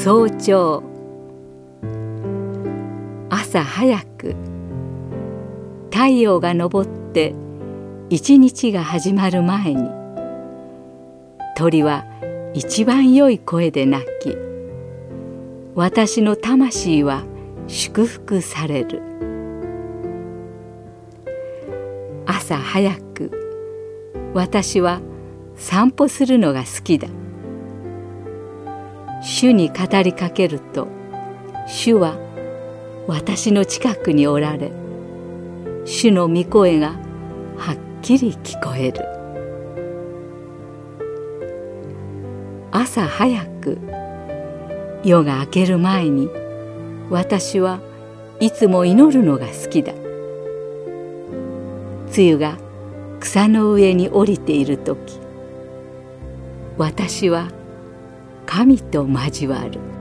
早朝、朝早く、太陽が昇って一日が始まる前に、鳥は一番良い声で鳴き、私の魂は祝福される。朝早く、私は散歩するのが好きだ。主に語りかけると、主は私の近くにおられ、主の御声がはっきり聞こえる。朝早く、夜が明ける前に、私はいつも祈るのが好きだ。露が草の上に降りているとき、私は神と交わる。